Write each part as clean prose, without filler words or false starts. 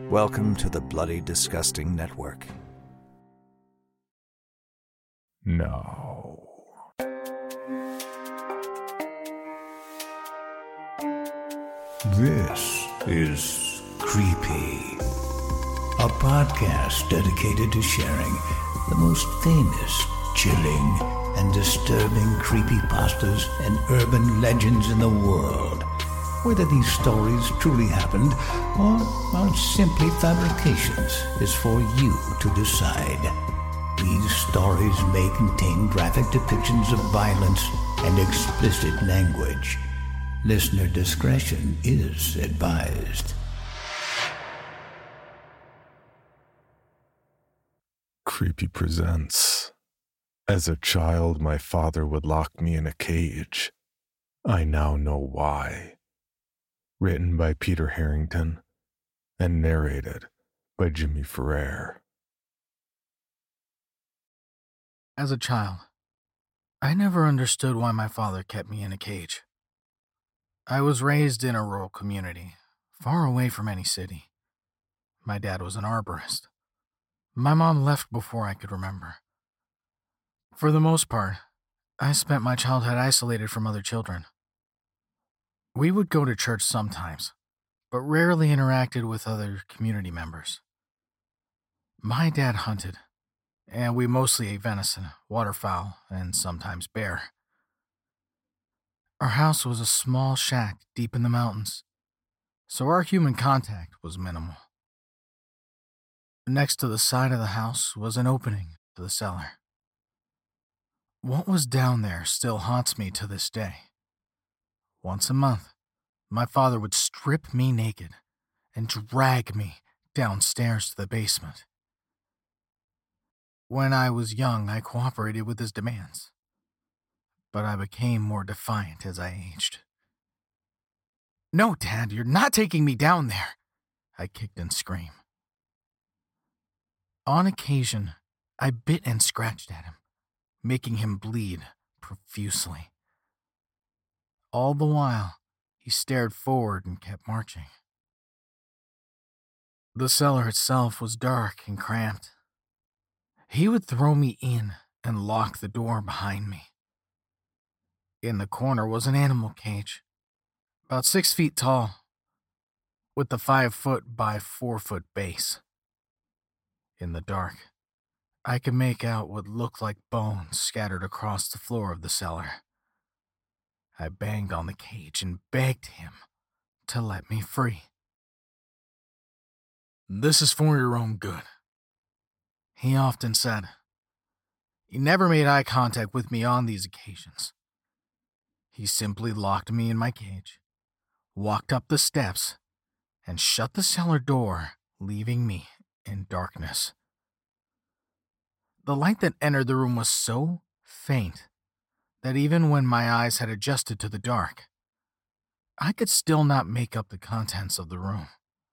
Welcome to the Bloody Disgusting Network. No. This is Creepy, a podcast dedicated to sharing the most famous, chilling, and disturbing creepypastas and urban legends in the world. Whether these stories truly happened or are simply fabrications is for you to decide. These stories may contain graphic depictions of violence and explicit language. Listener discretion is advised. Creepy presents. As a child, my father would lock me in a cage. I now know why. Written by Peter Harrington and narrated by Jimmy Ferrer. As a child, I never understood why my father kept me in a cage. I was raised in a rural community, far away from any city. My dad was an arborist. My mom left before I could remember. For the most part, I spent my childhood isolated from other children. We would go to church sometimes, but rarely interacted with other community members. My dad hunted, and we mostly ate venison, waterfowl, and sometimes bear. Our house was a small shack deep in the mountains, so our human contact was minimal. Next to the side of the house was an opening to the cellar. What was down there still haunts me to this day. Once a month, my father would strip me naked and drag me downstairs to the basement. When I was young, I cooperated with his demands, but I became more defiant as I aged. "No, Dad, you're not taking me down there," I kicked and screamed. On occasion, I bit and scratched at him, making him bleed profusely. All the while, he stared forward and kept marching. The cellar itself was dark and cramped. He would throw me in and lock the door behind me. In the corner was an animal cage, about 6 feet tall, with the 5-foot by 4-foot base. In the dark, I could make out what looked like bones scattered across the floor of the cellar. I banged on the cage and begged him to let me free. "This is for your own good," he often said. He never made eye contact with me on these occasions. He simply locked me in my cage, walked up the steps, and shut the cellar door, leaving me in darkness. The light that entered the room was so faint that even when my eyes had adjusted to the dark, I could still not make up the contents of the room.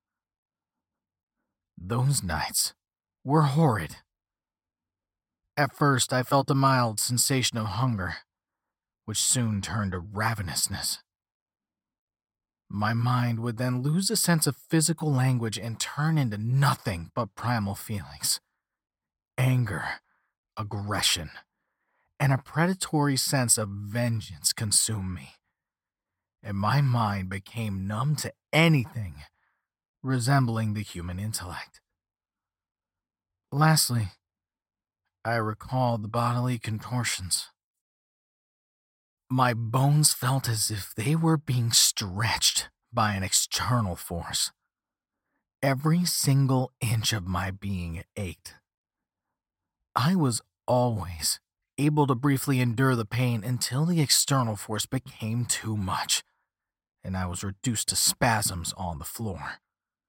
Those nights were horrid. At first, I felt a mild sensation of hunger, which soon turned to ravenousness. My mind would then lose a sense of physical language and turn into nothing but primal feelings. Anger, aggression, and a predatory sense of vengeance consumed me, and my mind became numb to anything resembling the human intellect. Lastly, I recalled the bodily contortions. My bones felt as if they were being stretched by an external force. Every single inch of my being ached. I was always able to briefly endure the pain until the external force became too much, and I was reduced to spasms on the floor.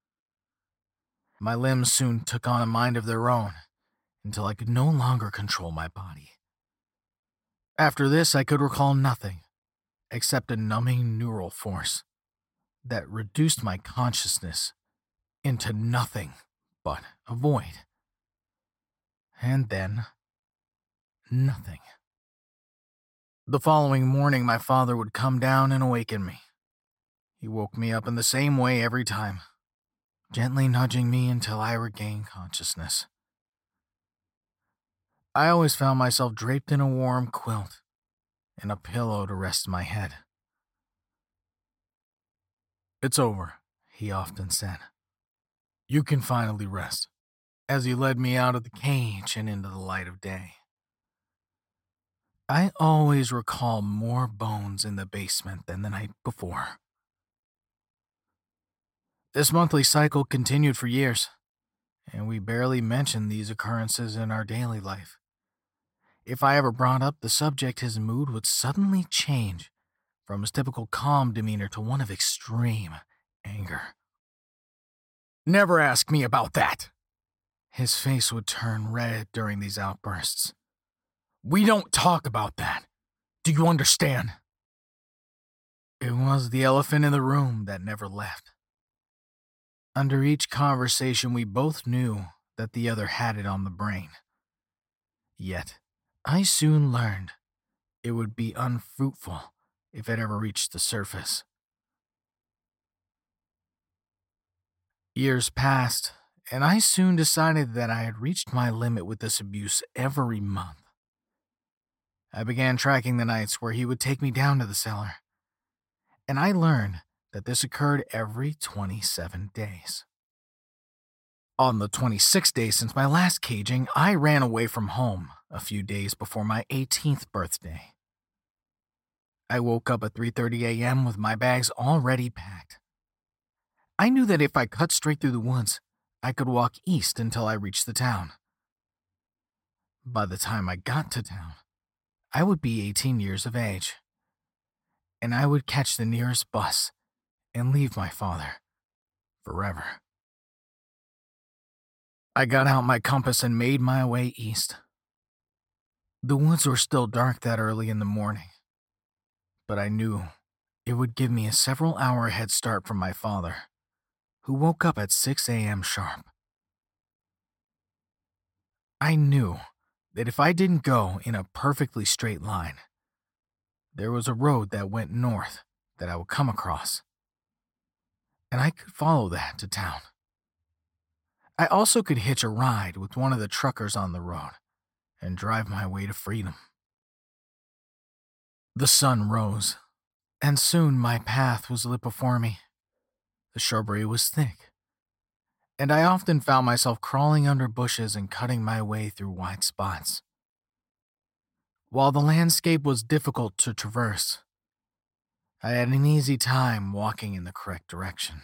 My limbs soon took on a mind of their own, until I could no longer control my body. After this, I could recall nothing except a numbing neural force that reduced my consciousness into nothing but a void. And then, nothing. The following morning, my father would come down and awaken me. He woke me up in the same way every time, gently nudging me until I regained consciousness. I always found myself draped in a warm quilt and a pillow to rest my head. "It's over," he often said. "You can finally rest," as he led me out of the cage and into the light of day. I always recall more bones in the basement than the night before. This monthly cycle continued for years, and we barely mentioned these occurrences in our daily life. If I ever brought up the subject, his mood would suddenly change from his typical calm demeanor to one of extreme anger. "Never ask me about that!" His face would turn red during these outbursts. "We don't talk about that. Do you understand?" It was the elephant in the room that never left. Under each conversation, we both knew that the other had it on the brain. Yet, I soon learned it would be unfruitful if it ever reached the surface. Years passed, and I soon decided that I had reached my limit with this abuse every month. I began tracking the nights where he would take me down to the cellar, and I learned that this occurred every 27 days. On the 26th day since my last caging, I ran away from home a few days before my 18th birthday. I woke up at 3:30 a.m. with my bags already packed. I knew that if I cut straight through the woods, I could walk east until I reached the town. By the time I got to town, I would be 18 years of age, and I would catch the nearest bus and leave my father forever. I got out my compass and made my way east. The woods were still dark that early in the morning, but I knew it would give me a several-hour head start from my father, who woke up at 6 a.m. sharp. I knew that if I didn't go in a perfectly straight line, there was a road that went north that I would come across, and I could follow that to town. I also could hitch a ride with one of the truckers on the road and drive my way to freedom. The sun rose, and soon my path was lit before me. The shrubbery was thick, and I often found myself crawling under bushes and cutting my way through wide spots. While the landscape was difficult to traverse, I had an easy time walking in the correct direction.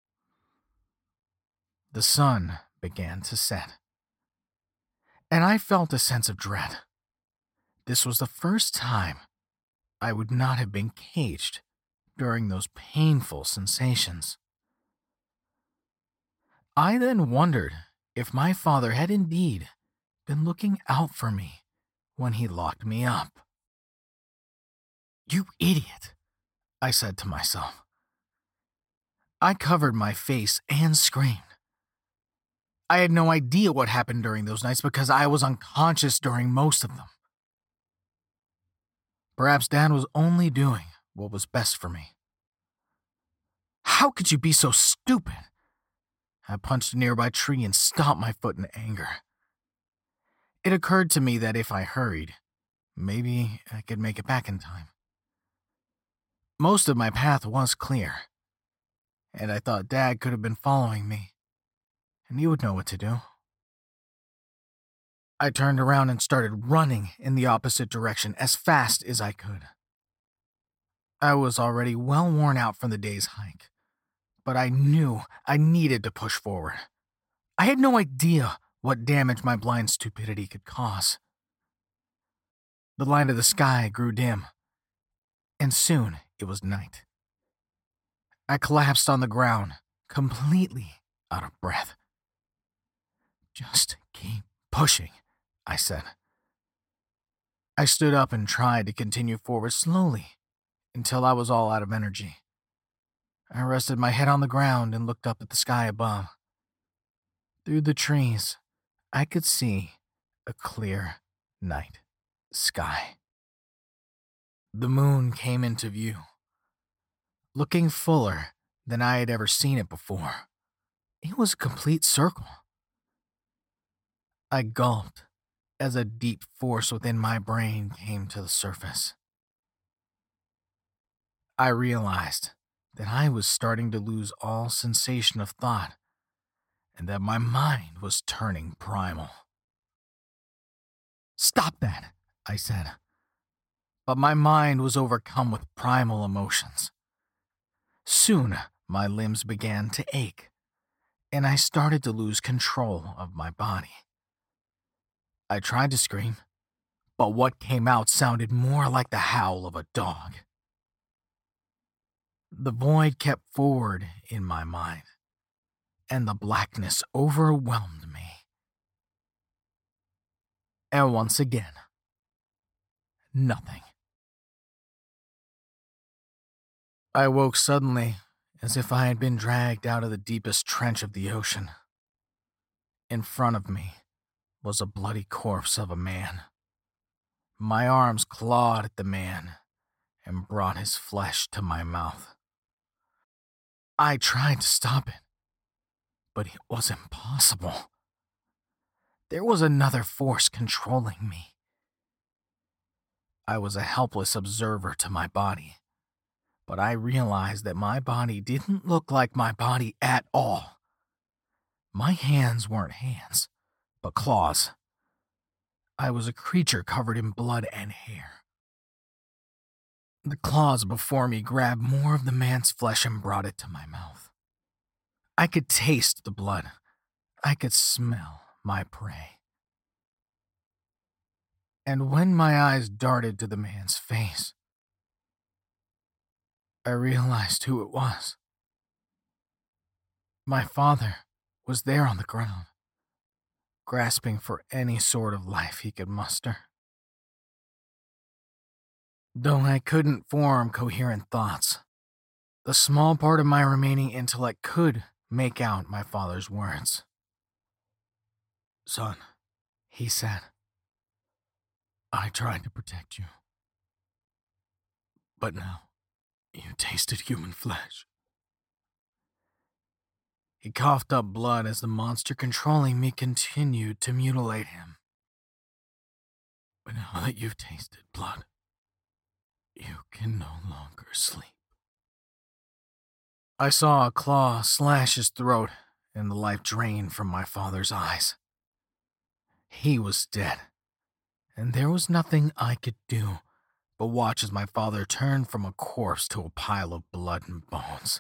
The sun began to set, and I felt a sense of dread. This was the first time I would not have been caged during those painful sensations. I then wondered if my father had indeed been looking out for me when he locked me up. "You idiot," I said to myself. I covered my face and screamed. I had no idea what happened during those nights because I was unconscious during most of them. Perhaps Dad was only doing what was best for me. "How could you be so stupid?" I punched a nearby tree and stomped my foot in anger. It occurred to me that if I hurried, maybe I could make it back in time. Most of my path was clear, and I thought Dad could have been following me, and he would know what to do. I turned around and started running in the opposite direction as fast as I could. I was already well worn out from the day's hike, but I knew I needed to push forward. I had no idea what damage my blind stupidity could cause. The light of the sky grew dim, and soon it was night. I collapsed on the ground, completely out of breath. "Just keep pushing," I said. I stood up and tried to continue forward slowly until I was all out of energy. I rested my head on the ground and looked up at the sky above. Through the trees, I could see a clear night sky. The moon came into view, looking fuller than I had ever seen it before. It was a complete circle. I gulped as a deep force within my brain came to the surface. I realized that I was starting to lose all sensation of thought and that my mind was turning primal. "Stop that," I said. But my mind was overcome with primal emotions. Soon, my limbs began to ache, and I started to lose control of my body. I tried to scream, but what came out sounded more like the howl of a dog. The void kept forward in my mind, and the blackness overwhelmed me. And once again, nothing. I woke suddenly, as if I had been dragged out of the deepest trench of the ocean. In front of me was a bloody corpse of a man. My arms clawed at the man and brought his flesh to my mouth. I tried to stop it, but it was impossible. There was another force controlling me. I was a helpless observer to my body, but I realized that my body didn't look like my body at all. My hands weren't hands, but claws. I was a creature covered in blood and hair. The claws before me grabbed more of the man's flesh and brought it to my mouth. I could taste the blood. I could smell my prey. And when my eyes darted to the man's face, I realized who it was. My father was there on the ground, grasping for any sort of life he could muster. Though I couldn't form coherent thoughts, the small part of my remaining intellect could make out my father's words. "Son," he said, "I tried to protect you, but now you tasted human flesh." He coughed up blood as the monster controlling me continued to mutilate him. "But now that you've tasted blood, you can no longer sleep." I saw a claw slash his throat and the life drain from my father's eyes. He was dead, and there was nothing I could do but watch as my father turned from a corpse to a pile of blood and bones.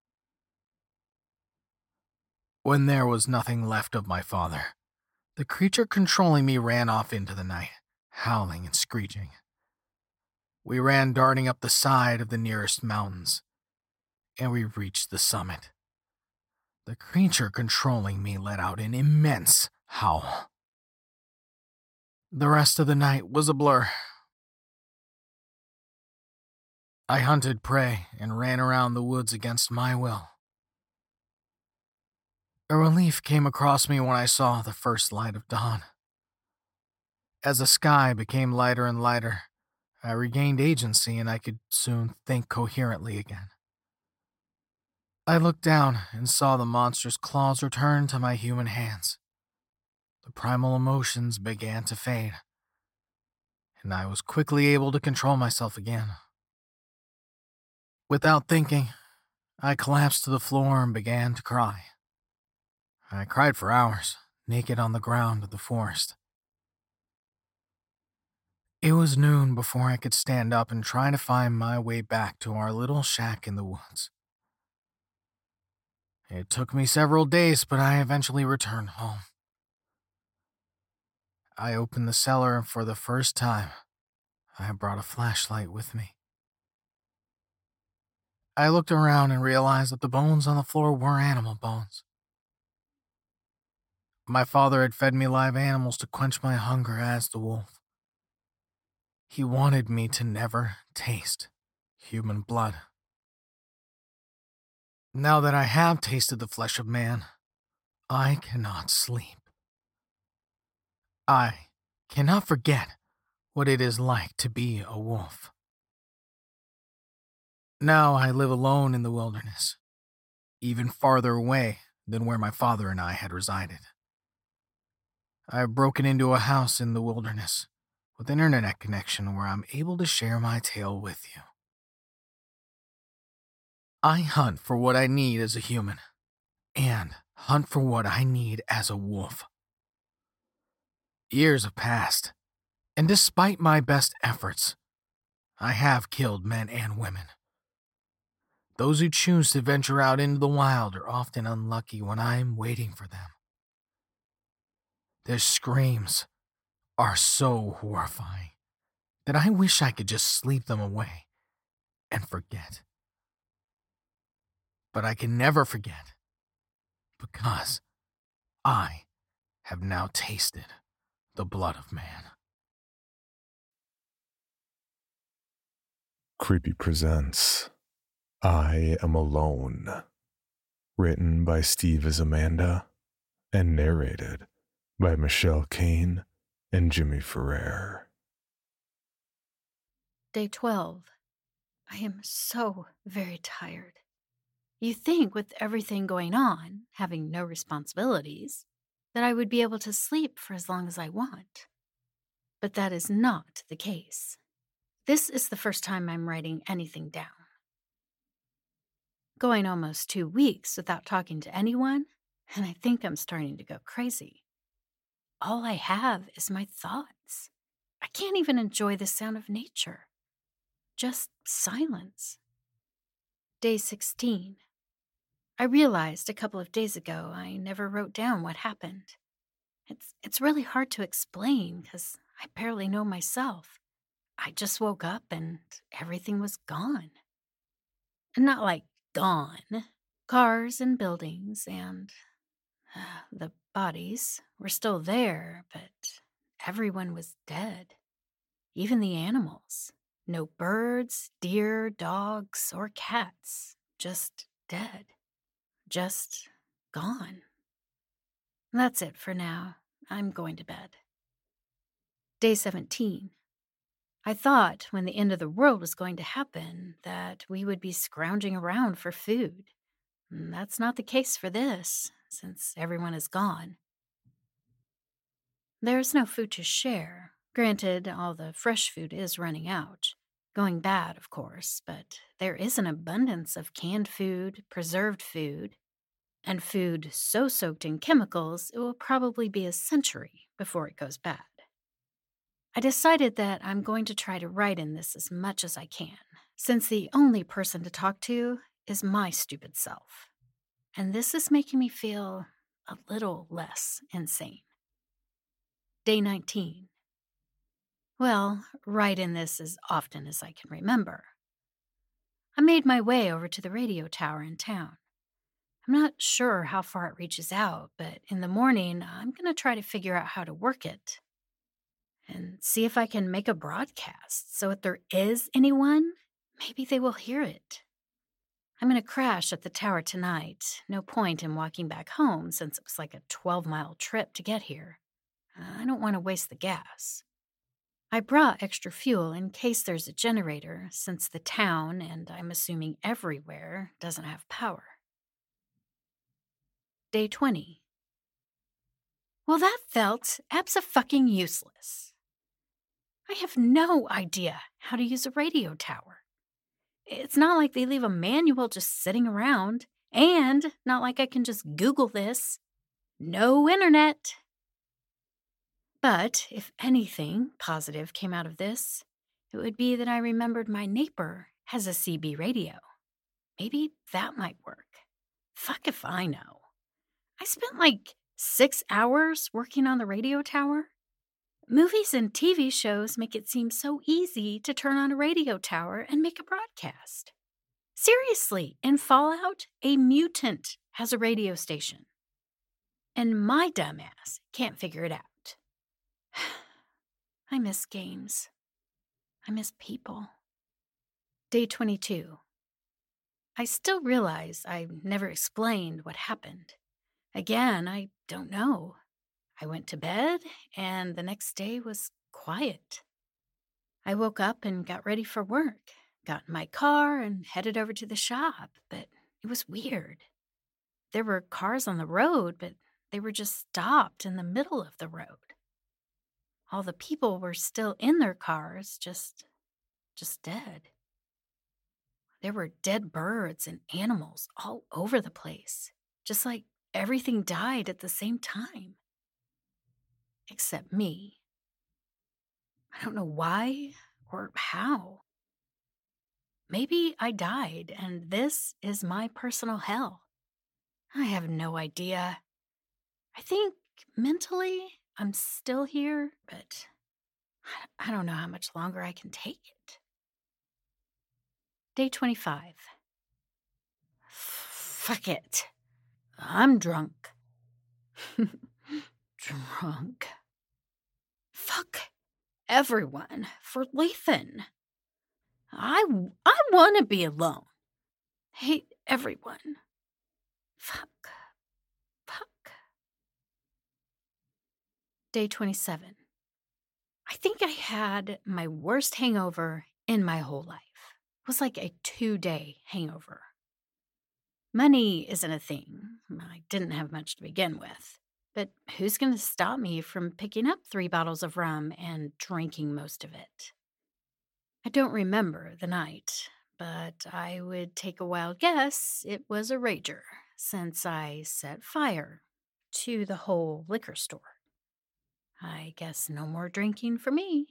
When there was nothing left of my father, the creature controlling me ran off into the night, howling and screeching. We ran darting up the side of the nearest mountains, and we reached the summit. The creature controlling me let out an immense howl. The rest of the night was a blur. I hunted prey and ran around the woods against my will. A relief came across me when I saw the first light of dawn. As the sky became lighter and lighter, I regained agency and I could soon think coherently again. I looked down and saw the monster's claws return to my human hands. The primal emotions began to fade, and I was quickly able to control myself again. Without thinking, I collapsed to the floor and began to cry. I cried for hours, naked on the ground of the forest. It was noon before I could stand up and try to find my way back to our little shack in the woods. It took me several days, but I eventually returned home. I opened the cellar, and for the first time, I brought a flashlight with me. I looked around and realized that the bones on the floor were animal bones. My father had fed me live animals to quench my hunger as the wolf. He wanted me to never taste human blood. Now that I have tasted the flesh of man, I cannot sleep. I cannot forget what it is like to be a wolf. Now I live alone in the wilderness, even farther away than where my father and I had resided. I have broken into a house in the wilderness with an internet connection where I'm able to share my tale with you. I hunt for what I need as a human, and hunt for what I need as a wolf. Years have passed, and despite my best efforts, I have killed men and women. Those who choose to venture out into the wild are often unlucky when I'm waiting for them. Their screams are so horrifying that I wish I could just sleep them away and forget. But I can never forget, because I have now tasted the blood of man. Creepy presents I Am Alone, written by Steve as Amanda and narrated by Michelle Kane and Jimmy Ferrer. Day 12. I am so very tired. You think with everything going on, having no responsibilities, that I would be able to sleep for as long as I want. But that is not the case. This is the first time I'm writing anything down. Going almost 2 weeks without talking to anyone, and I think I'm starting to go crazy. All I have is my thoughts. I can't even enjoy the sound of nature. Just silence. Day 16. I realized a couple of days ago I never wrote down what happened. It's really hard to explain because I barely know myself. I just woke up and everything was gone. Not like gone. Cars and buildings and the bodies were still there, but everyone was dead. Even the animals. No birds, deer, dogs, or cats. Just dead. Just gone. That's it for now. I'm going to bed. Day 17. I thought when the end of the world was going to happen that we would be scrounging around for food. That's not the case for this, since everyone is gone. There's no food to share. Granted, all the fresh food is running out. Going bad, of course, but there is an abundance of canned food, preserved food, and food so soaked in chemicals it will probably be a century before it goes bad. I decided that I'm going to try to write in this as much as I can, since the only person to talk to is my stupid self. And this is making me feel a little less insane. Day 19. Well, write in this as often as I can remember. I made my way over to the radio tower in town. I'm not sure how far it reaches out, but in the morning, I'm going to try to figure out how to work it and see if I can make a broadcast so if there is anyone, maybe they will hear it. I'm going to crash at the tower tonight. No point in walking back home since it was like a 12-mile trip to get here. I don't want to waste the gas. I brought extra fuel in case there's a generator, since the town, and I'm assuming everywhere, doesn't have power. Day 20. Well, that felt abso-fucking-useless. I have no idea how to use a radio tower. It's not like they leave a manual just sitting around, and not like I can just Google this. No internet. But if anything positive came out of this, it would be that I remembered my neighbor has a CB radio. Maybe that might work. Fuck if I know. I spent like 6 hours working on the radio tower. Movies and TV shows make it seem so easy to turn on a radio tower and make a broadcast. Seriously, in Fallout, a mutant has a radio station. And my dumbass can't figure it out. I miss games. I miss people. Day 22. I still realize I never explained what happened. Again, I don't know. I went to bed, and the next day was quiet. I woke up and got ready for work, got in my car and headed over to the shop, but it was weird. there were cars on the road, but they were just stopped in the middle of the road. All the people were still in their cars, just dead. There were dead birds and animals all over the place, just like everything died at the same time. Except me. I don't know why or how. Maybe I died and this is my personal hell. I have no idea. I think mentally I'm still here, but I don't know how much longer I can take it. Day 25. Fuck it. I'm drunk. Drunk. Fuck everyone for leaving. I want to be alone. Hate everyone. Fuck. Day 27. I think I had my worst hangover in my whole life. It was like a 2-day hangover. Money isn't a thing. I didn't have much to begin with. But who's going to stop me from picking up 3 bottles of rum and drinking most of it? I don't remember the night, but I would take a wild guess it was a rager, since I set fire to the whole liquor store. I guess no more drinking for me.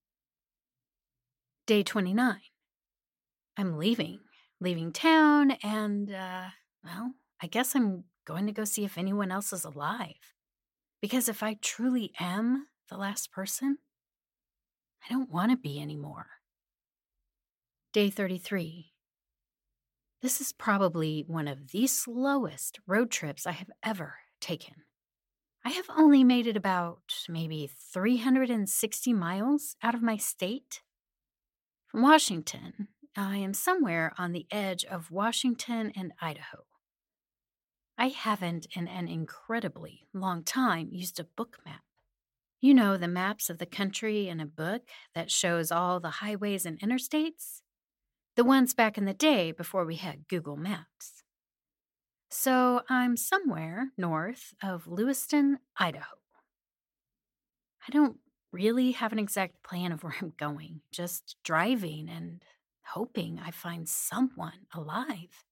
Day 29. I'm leaving town, and, I guess I'm going to go see if anyone else is alive. Because if I truly am the last person, I don't want to be anymore. Day 33. This is probably one of the slowest road trips I have ever taken. I have only made it about maybe 360 miles out of my state. From Washington, I am somewhere on the edge of Washington and Idaho. I haven't in an incredibly long time used a book map. You know, the maps of the country in a book that shows all the highways and interstates? The ones back in the day before we had Google Maps. So I'm somewhere north of Lewiston, Idaho. I don't really have an exact plan of where I'm going, just driving and hoping I find someone alive.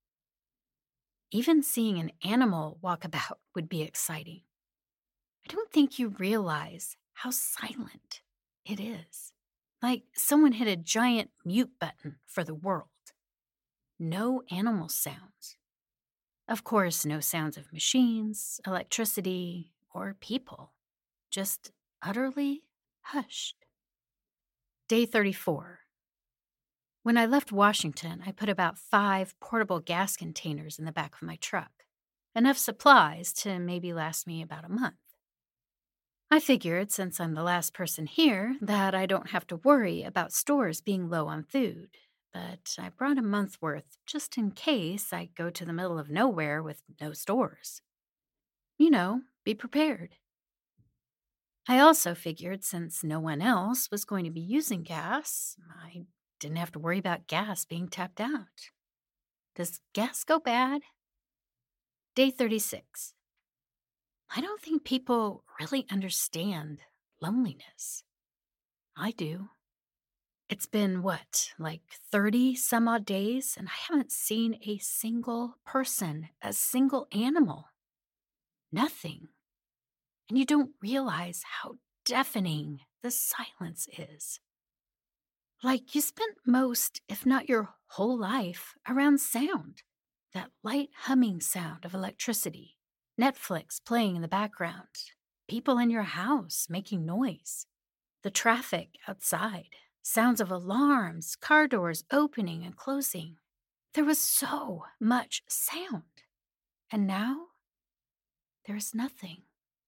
Even seeing an animal walk about would be exciting. I don't think you realize how silent it is. Like someone hit a giant mute button for the world. No animal sounds. Of course, no sounds of machines, electricity, or people. Just utterly hushed. Day 34. When I left Washington, I put about 5 portable gas containers in the back of my truck. Enough supplies to maybe last me about a month. I figured, since I'm the last person here, that I don't have to worry about stores being low on food. But I brought a month's worth just in case I go to the middle of nowhere with no stores. You know, be prepared. I also figured since no one else was going to be using gas, I didn't have to worry about gas being tapped out. Does gas go bad? Day 36. I don't think people really understand loneliness. I do. It's been, like 30 some odd days, and I haven't seen a single person, a single animal. Nothing. And you don't realize how deafening the silence is. Like you spent most, if not your whole life, around sound. That light humming sound of electricity, Netflix playing in the background, people in your house making noise, the traffic outside. Sounds of alarms, car doors opening and closing. There was so much sound. And now, there is nothing.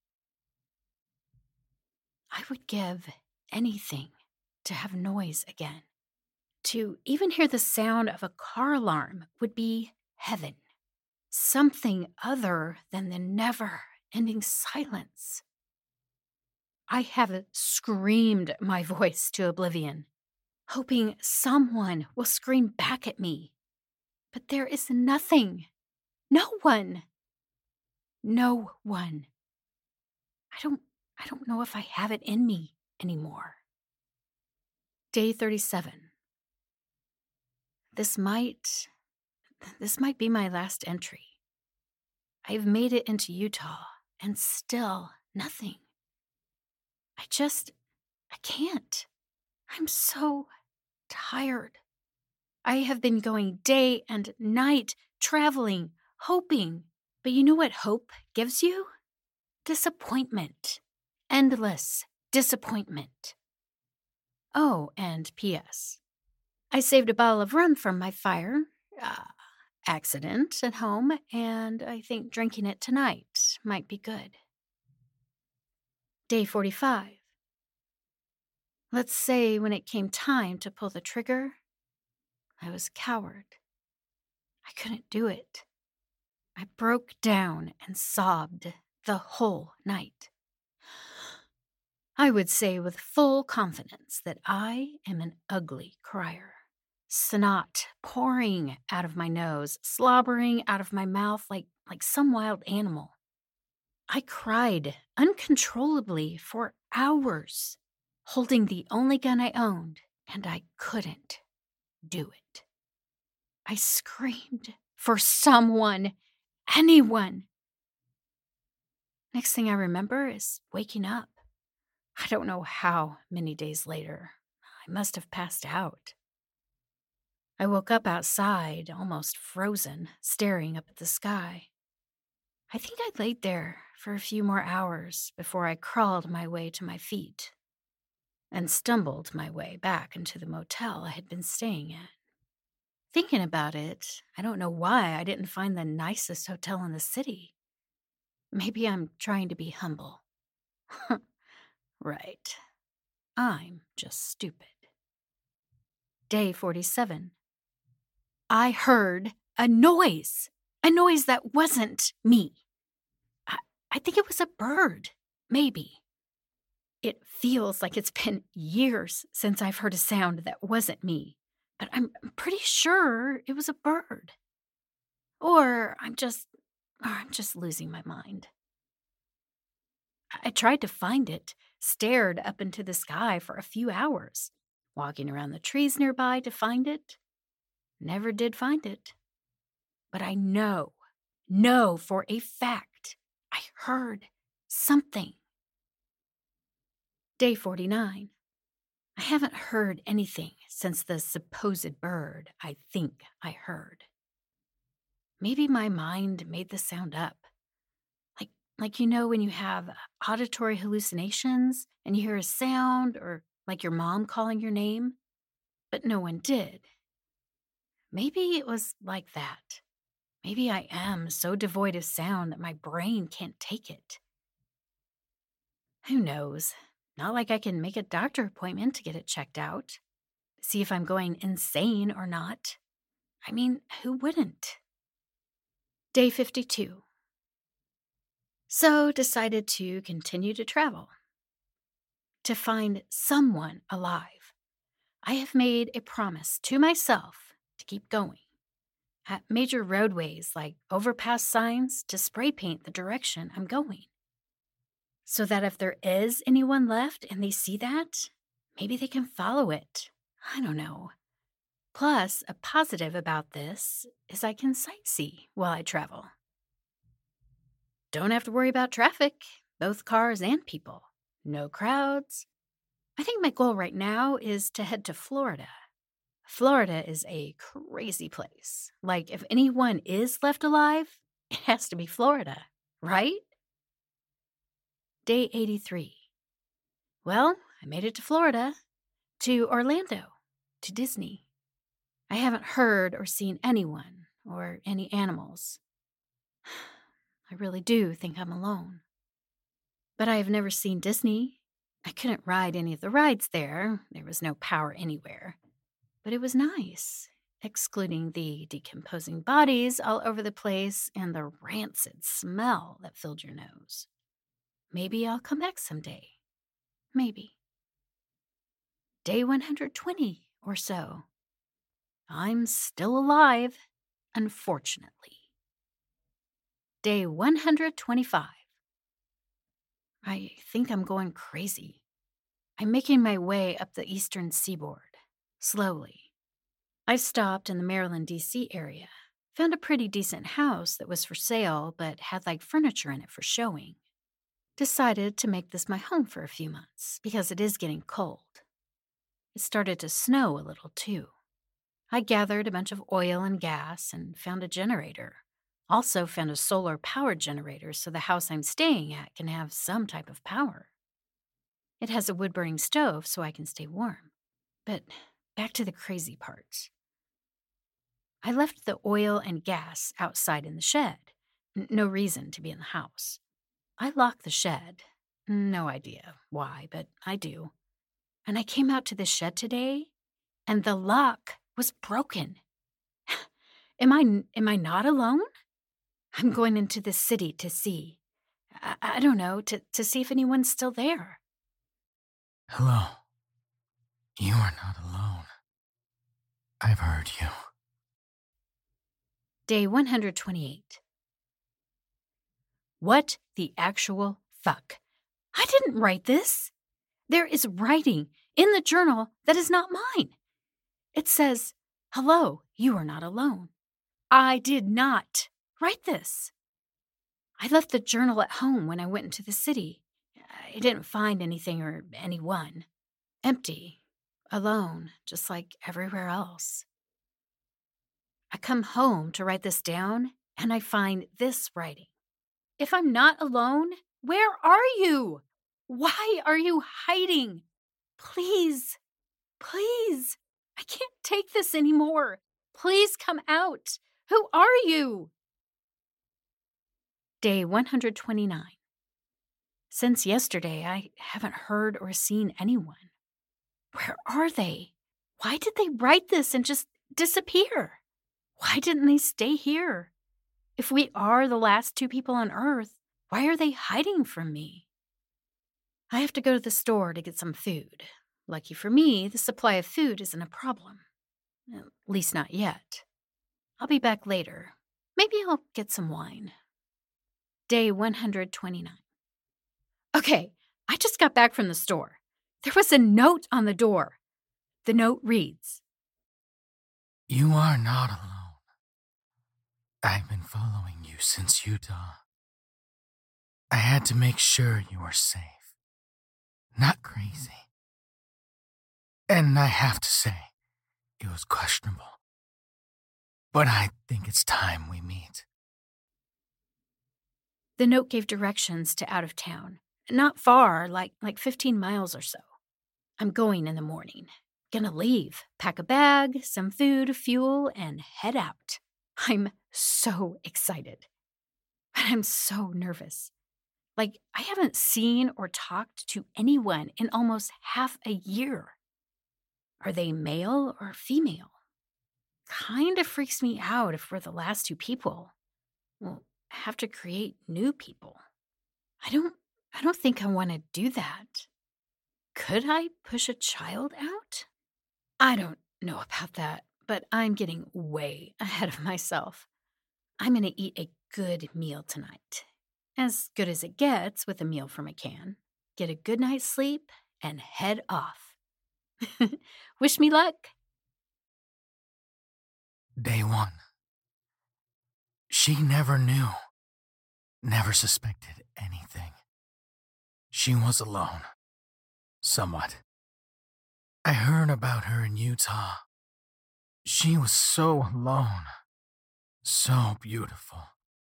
I would give anything to have noise again. To even hear the sound of a car alarm would be heaven. Something other than the never-ending silence. I have screamed my voice to oblivion, hoping someone will scream back at me. But there is nothing. No one. No one. I don't know if I have it in me anymore. Day 37. This might be my last entry. I've made it into Utah, and still nothing. I can't. I'm so tired. I have been going day and night, traveling, hoping. But you know what hope gives you? Disappointment. Endless disappointment. Oh, and P.S. I saved a bottle of rum from my fire accident at home, and I think drinking it tonight might be good. Day 45. Let's say when it came time to pull the trigger, I was a coward. I couldn't do it. I broke down and sobbed the whole night. I would say with full confidence that I am an ugly crier. Snot pouring out of my nose, slobbering out of my mouth like some wild animal. I cried uncontrollably for hours, holding the only gun I owned, and I couldn't do it. I screamed for someone, anyone. Next thing I remember is waking up. I don't know how many days later. I must have passed out. I woke up outside, almost frozen, staring up at the sky. I think I laid there for a few more hours before I crawled my way to my feet and stumbled my way back into the motel I had been staying at. Thinking about it, I don't know why I didn't find the nicest hotel in the city. Maybe I'm trying to be humble. Right. I'm just stupid. Day 47. I heard a noise that wasn't me. I think it was a bird, maybe. It feels like it's been years since I've heard a sound that wasn't me, but I'm pretty sure it was a bird. Or I'm just losing my mind. I tried to find it, stared up into the sky for a few hours, walking around the trees nearby to find it. Never did find it. But I know for a fact, I heard something. Day 49. I haven't heard anything since the supposed bird I think I heard. Maybe my mind made the sound up. Like when you have auditory hallucinations and you hear a sound, or like your mom calling your name, but no one did. Maybe it was like that. Maybe I am so devoid of sound that my brain can't take it. Who knows? Not like I can make a doctor appointment to get it checked out. See if I'm going insane or not. I mean, who wouldn't? Day 52. So decided to continue to travel. To find someone alive. I have made a promise to myself to keep going. At major roadways like overpass signs to spray paint the direction I'm going. So that if there is anyone left and they see that, maybe they can follow it. I don't know. Plus, a positive about this is I can sightsee while I travel. Don't have to worry about traffic, both cars and people. No crowds. I think my goal right now is to head to Florida. Florida is a crazy place. Like, if anyone is left alive, it has to be Florida, right? Day 83. Well, I made it to Florida, to Orlando, to Disney. I haven't heard or seen anyone or any animals. I really do think I'm alone. But I have never seen Disney. I couldn't ride any of the rides there. There was no power anywhere. But it was nice, excluding the decomposing bodies all over the place and the rancid smell that filled your nose. Maybe I'll come back someday. Maybe. Day 120 or so. I'm still alive, unfortunately. Day 125. I think I'm going crazy. I'm making my way up the eastern seaboard, slowly. I stopped in the Maryland, D.C. area, found a pretty decent house that was for sale but had furniture in it for showing. Decided to make this my home for a few months because it is getting cold. It started to snow a little too. I gathered a bunch of oil and gas and found a generator. Also found a solar-powered generator so the house I'm staying at can have some type of power. It has a wood-burning stove so I can stay warm. But back to the crazy part. I left the oil and gas outside in the shed. No reason to be in the house. I locked the shed. No idea why, but I do. And I came out to the shed today, and the lock was broken. Am I not alone? I'm going into the city to see. I don't know, to see if anyone's still there. Hello. You are not alone. I've heard you. Day 128. What the actual fuck? I didn't write this. There is writing in the journal that is not mine. It says, "Hello, you are not alone." I did not write this. I left the journal at home when I went into the city. I didn't find anything or anyone. Empty, alone, just like everywhere else. I come home to write this down, and I find this writing. If I'm not alone, where are you? Why are you hiding? Please, please, I can't take this anymore. Please come out. Who are you? Day 129. Since yesterday, I haven't heard or seen anyone. Where are they? Why did they write this and just disappear? Why didn't they stay here? If we are the last two people on Earth, why are they hiding from me? I have to go to the store to get some food. Lucky for me, the supply of food isn't a problem. At least not yet. I'll be back later. Maybe I'll get some wine. Day 129. Okay, I just got back from the store. There was a note on the door. The note reads, You are not alone. I've been following you since Utah. I had to make sure you were safe. Not crazy. And I have to say, it was questionable. But I think it's time we meet. The note gave directions to out of town. Not far, like 15 miles or so. I'm going in the morning. Gonna leave, pack a bag, some food, fuel, and head out. I'm so excited. But I'm so nervous. I haven't seen or talked to anyone in almost half a year. Are they male or female? Kinda freaks me out if we're the last two people. We'll have to create new people. I don't think I want to do that. Could I push a child out? I don't know about that, but I'm getting way ahead of myself. I'm going to eat a good meal tonight. As good as it gets with a meal from a can. Get a good night's sleep and head off. Wish me luck. Day 1. She never knew. Never suspected anything. She was alone. Somewhat. I heard about her in Utah. She was so alone. So beautiful.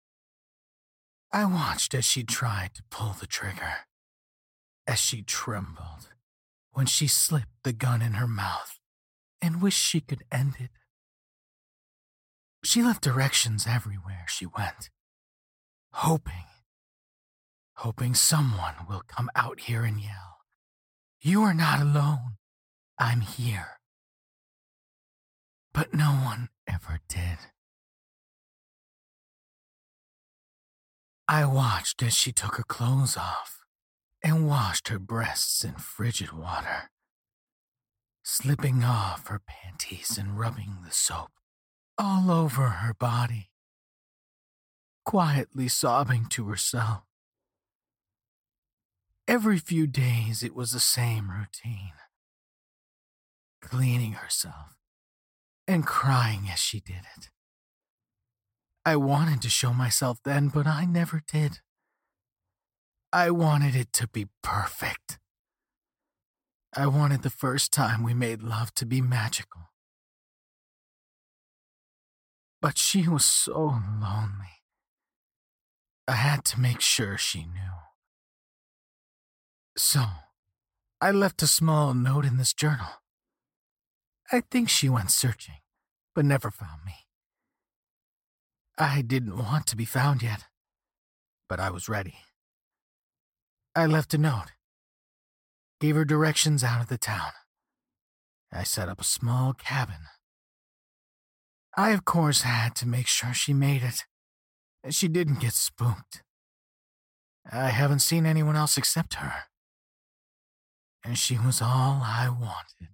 I watched as she tried to pull the trigger. As she trembled when she slipped the gun in her mouth and wished she could end it. She left directions everywhere she went. Hoping someone will come out here and yell, You are not alone. I'm here. But no one ever did. I watched as she took her clothes off and washed her breasts in frigid water, slipping off her panties and rubbing the soap all over her body. quietly sobbing to herself. Every few days it was the same routine. Cleaning herself and crying as she did it. I wanted to show myself then, but I never did. I wanted it to be perfect. I wanted the first time we made love to be magical. But she was so lonely. I had to make sure she knew. So, I left a small note in this journal. I think she went searching, but never found me. I didn't want to be found yet, but I was ready. I left a note, gave her directions out of the town. I set up a small cabin. I, of course, had to make sure she made it, and she didn't get spooked. I haven't seen anyone else except her, and she was all I wanted.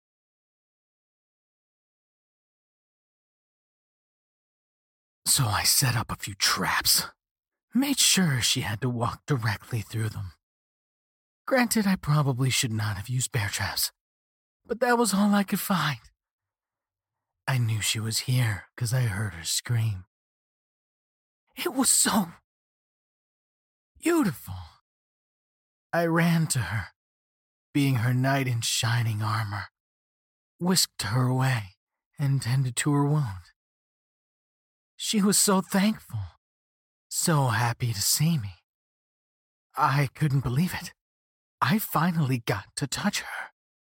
So I set up a few traps, made sure she had to walk directly through them. Granted, I probably should not have used bear traps, but that was all I could find. I knew she was here because I heard her scream. It was so beautiful. I ran to her, being her knight in shining armor, whisked her away, and tended to her wound. She was so thankful, so happy to see me. I couldn't believe it. I finally got to touch her.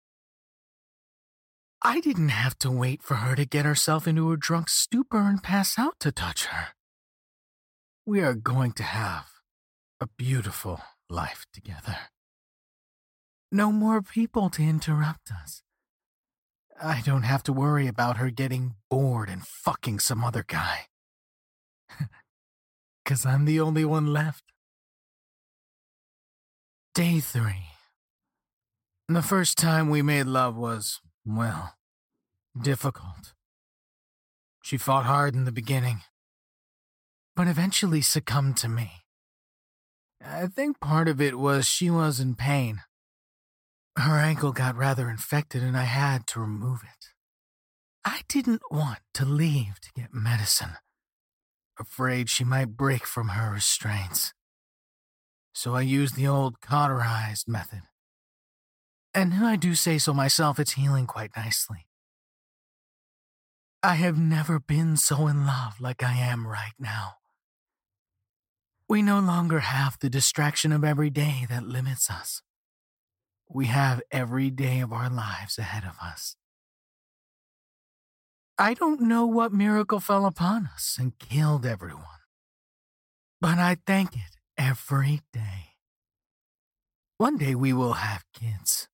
I didn't have to wait for her to get herself into a drunk stupor and pass out to touch her. We are going to have a beautiful life together. No more people to interrupt us. I don't have to worry about her getting bored and fucking some other guy. 'Cause I'm the only one left. Day 3. The first time we made love was, well, difficult. She fought hard in the beginning, but eventually succumbed to me. I think part of it was she was in pain. Her ankle got rather infected and I had to remove it. I didn't want to leave to get medicine, afraid she might break from her restraints. So I used the old cauterized method. And if I do say so myself, it's healing quite nicely. I have never been so in love like I am right now. We no longer have the distraction of every day that limits us. We have every day of our lives ahead of us. I don't know what miracle fell upon us and killed everyone, but I thank it every day. One day we will have kids.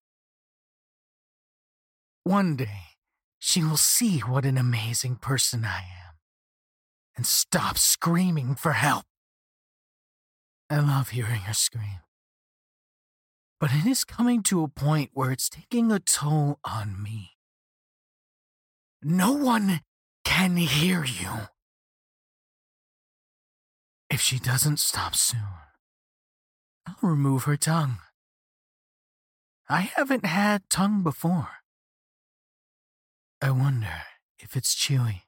One day she will see what an amazing person I am and stop screaming for help. I love hearing her scream. But it is coming to a point where it's taking a toll on me. No one can hear you. If she doesn't stop soon, I'll remove her tongue. I haven't had tongue before. I wonder if it's chewy.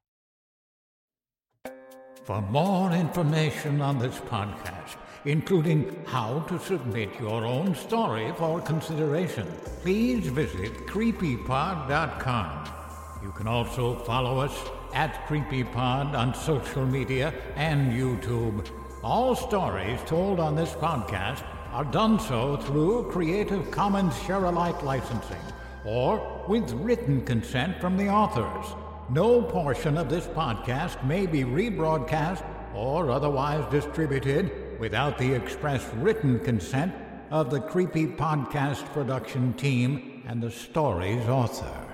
For more information on this podcast, including how to submit your own story for consideration, please visit creepypod.com. You can also follow us at CreepyPod on social media and YouTube. All stories told on this podcast are done so through Creative Commons Share-alike licensing or with written consent from the authors. No portion of this podcast may be rebroadcast or otherwise distributed without the express written consent of the Creepy Podcast production team and the story's author.